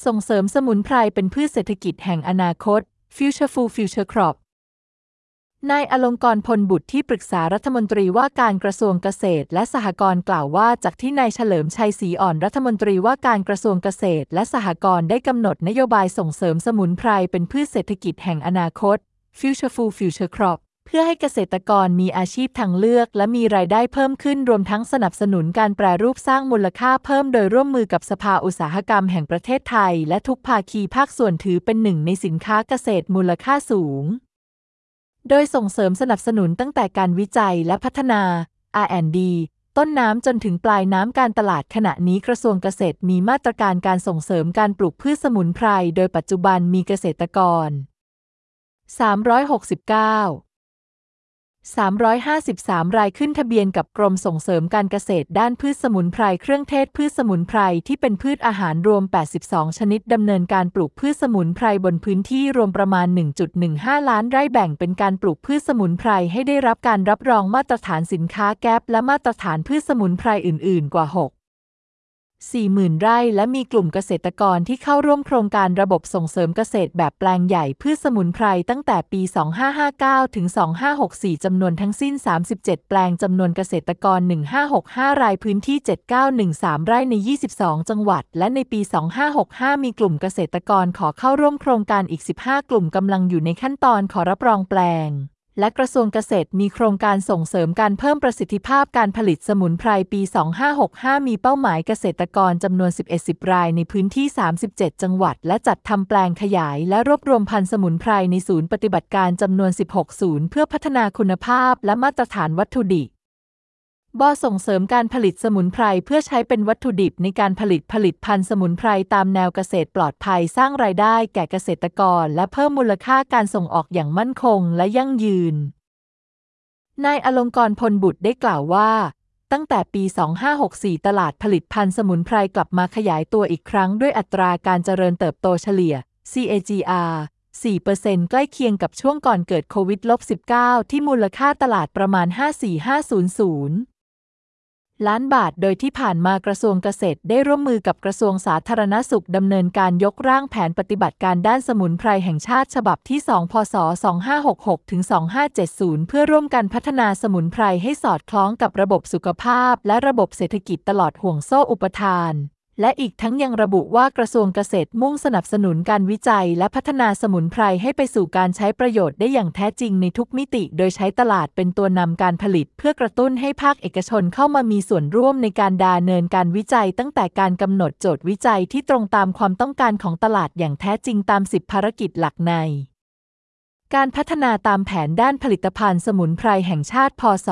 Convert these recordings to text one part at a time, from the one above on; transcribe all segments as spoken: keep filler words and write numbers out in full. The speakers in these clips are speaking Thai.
ส่งเสริมสมุนไพรเป็นพืชเศรษฐกิจแห่งอนาคต Future Food Future Crop นายอลงกรณ์พลบุตรที่ปรึกษารัฐมนตรีว่าการกระทรวงเกษตรและสหกรณ์กล่าวว่าจากที่นายเฉลิมชัยศรีอ่อนรัฐมนตรีว่าการกระทรวงเกษตรและสหกรณ์ได้กำหนดนโยบายส่งเสริมสมุนไพรเป็นพืชเศรษฐกิจแห่งอนาคต Future Food Future Crop เพื่อให้เกษตรกรมีอาชีพทางเลือกและมีรายได้เพิ่มขึ้นรวมทั้งสนับสนุนการแปรรูปสร้างมูลค่าเพิ่มโดยร่วมมือกับสภาอุตสาหกรรมแห่งประเทศไทยและทุกภาคีภาคส่วนถือเป็นหนึ่งในสินค้าเกษตรมูลค่าสูงโดยส่งเสริมสนับสนุนตั้งแต่การวิจัยและพัฒนา อาร์ แอนด์ ดี ต้นน้ำจนถึงปลายน้ำการตลาดขณะนี้กระทรวงเกษตรมีมาตรการการส่งเสริมการปลูกพืชสมุนไพรโดยปัจจุบันมีเกษตรกรสามร้อยหกสิบเก้า สามร้อยห้าสิบสาม รายขึ้นทะเบียนกับกรมส่งเสริมการเกษตรด้านพืชสมุนไพรเครื่องเทศพืชสมุนไพรที่เป็นพืชอาหารรวมแปดสิบสองชนิดดำเนินการปลูกพืชสมุนไพรบนพื้นที่รวมประมาณ หนึ่งจุดหนึ่งห้า ล้านไร่แบ่งเป็นการปลูกพืชสมุนไพรให้ได้รับการรับรองมาตรฐานสินค้าแก๊ปและมาตรฐานพืชสมุนไพรอื่นๆกว่า หก สี่หมื่น ไร่และมีกลุ่มเกษตรกรที่เข้าร่วมโครงการระบบส่งเสริมเกษตรแบบแปลงใหญ่พืชสมุนไพรตั้งแต่ปี สองพันห้าร้อยห้าสิบเก้า ถึง สองพันห้าร้อยหกสิบสี่ จำนวนทั้งสิ้น สามสิบเจ็ด แปลงจำนวนเกษตรกร หนึ่งพันห้าร้อยหกสิบห้า รายพื้นที่ เจ็ดพันเก้าร้อยสิบสาม ไร่ใน ยี่สิบสอง จังหวัดและในปี สองพันห้าร้อยหกสิบห้า มีกลุ่มเกษตรกรขอเข้าร่วมโครงการอีก สิบห้า กลุ่มกำลังอยู่ในขั้นตอนขอรับรองแปลงและกระทรวงเกษตรมีโครงการส่งเสริมการเพิ่มประสิทธิภาพการผลิตสมุนไพรปี สองพันห้าร้อยหกสิบห้า มีเป้าหมายเกษตรกรจำนวน สิบเอ็ด สิบ รายในพื้นที่ สามสิบเจ็ด จังหวัดและจัดทำแปลงขยายและรวบรวมพันธุ์สมุนไพรในศูนย์ปฏิบัติการจำนวน สิบหก ศูนย์เพื่อพัฒนาคุณภาพและมาตรฐานวัตถุดิบ ส่งเสริมการผลิตสมุนไพรเพื่อใช้เป็นวัตถุดิบในการผลิตผลิตภัณฑ์สมุนไพรตามแนวเกษตรปลอดภัยสร้างรายได้แก่เกษตรกรและเพิ่มมูลค่าการส่งออกอย่างมั่นคงและยั่งยืนนายอลงกรณ์พลบุตรได้กล่าวว่าตั้งแต่ปี สองพันห้าร้อยหกสิบสี่ ตลาดผลิตภัณฑ์สมุนไพรกลับมาขยายตัวอีกครั้งด้วยอัตราการเจริญเติบโตเฉลี่ย ซี เอ จี อาร์ สี่เปอร์เซ็นต์ ใกล้เคียงกับช่วงก่อนเกิดโควิด สิบเก้า ที่มูลค่าตลาดประมาณ ห้าพันสี่ร้อย ล้านบาทโดยที่ผ่านมากระทรวงเกษตรได้ร่วมมือกับกระทรวงสาธารณสุขดำเนินการยกร่างแผนปฏิบัติการด้านสมุนไพรแห่งชาติฉบับที่ สอง พ.ศ. สองพันห้าร้อยหกสิบหก ถึง สองพันห้าร้อยเจ็ดสิบ เพื่อร่วมกันพัฒนาสมุนไพรให้สอดคล้องกับระบบสุขภาพและระบบเศรษฐกิจตลอดห่วงโซ่อุปทานและอีกทั้งยังระบุว่ากระทรวงเกษตรมุ่งสนับสนุนการวิจัยและพัฒนาสมุนไพรให้ไปสู่การใช้ประโยชน์ได้อย่างแท้จริงในทุกมิติโดยใช้ตลาดเป็นตัวนำการผลิตเพื่อกระตุ้นให้ภาคเอกชนเข้ามามีส่วนร่วมในการดำเนินการวิจัยตั้งแต่การกำหนดโจทย์วิจัยที่ตรงตามความต้องการของตลาดอย่างแท้จริงตาม สิบ ภารกิจหลักในการพัฒนาตามแผนด้านผลิตภัณฑ์สมุนไพรแห่งชาติ พ.ศ.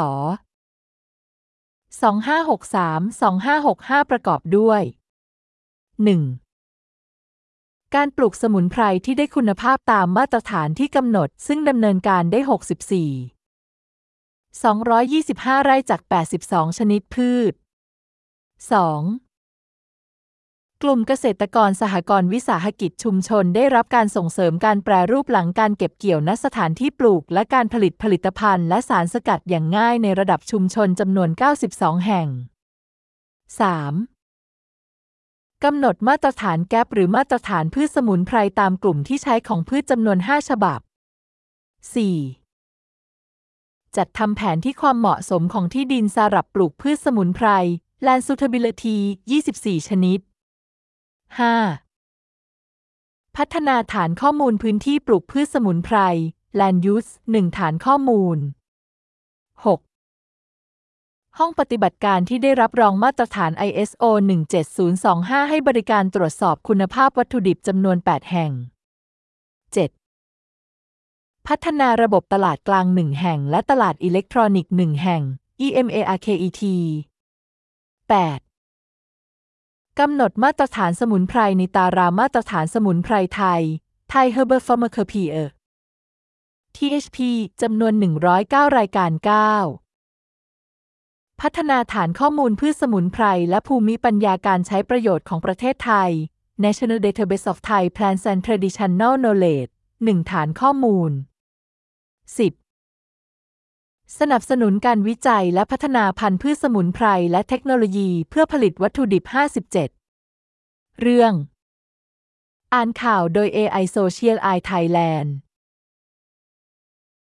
สองพันห้าร้อยหกสิบสาม สองพันห้าร้อยหกสิบห้า ประกอบด้วยหนึ่ง การปลูกสมุนไพรที่ได้คุณภาพตามมาตรฐานที่กำหนดซึ่งดำเนินการได้ หกสิบสี่ สองร้อยยี่สิบห้า ไร่จาก แปดสิบสอง ชนิดพืช สอง กลุ่มเกษตรกรสหกรณ์วิสาหกิจชุมชนได้รับการส่งเสริมการแปรรูปหลังการเก็บเกี่ยวณสถานที่ปลูกและการผลิตผลิตภัณฑ์และสารสกัดอย่างง่ายในระดับชุมชนจำนวน เก้าสิบสอง แห่ง สาม กำหนดมาตรฐานแก๊ปหรือมาตรฐานพืชสมุนไพรตามกลุ่มที่ใช้ของพืชจำนวน ห้า ฉบับ สี่ จัดทำแผนที่ความเหมาะสมของที่ดินสำหรับปลูกพืชสมุนไพร Land Suitability ยี่สิบสี่ ชนิด ห้า พัฒนาฐานข้อมูลพื้นที่ปลูกพืชสมุนไพร Land Use หนึ่ง ฐานข้อมูล หกห้องปฏิบัติการที่ได้รับรองมาตรฐาน ไอ เอส โอ หนึ่ง เจ็ด ศูนย์ สอง ห้า ให้บริการตรวจสอบคุณภาพวัตถุดิบจำนวน แปด แห่ง เจ็ด พัฒนาระบบตลาดกลาง หนึ่ง แห่งและตลาดอิเล็กทรอนิกส์ หนึ่ง แห่ง อี เอ็ม เอ อาร์ เค อี ที แปด กำหนดมาตรฐานสมุนไพรในตารางมาตรฐานสมุนไพรไทย Thai Herbal Pharmacopoeia ที เอช พี จำนวน หนึ่งร้อยเก้า รายการ เก้าพัฒนาฐานข้อมูลพืชสมุนไพรและภูมิปัญญาการใช้ประโยชน์ของประเทศไทย National Database of Thai Plants and Traditional Knowledge หนึ่ง ฐานข้อมูล สิบ สนับสนุนการวิจัยและพัฒนาพันธุ์พืชสมุนไพรและเทคโนโลยีเพื่อผลิตวัตถุดิบ ห้าสิบเจ็ด เรื่องอ่านข่าวโดย เอ ไอ Social Eye Thailand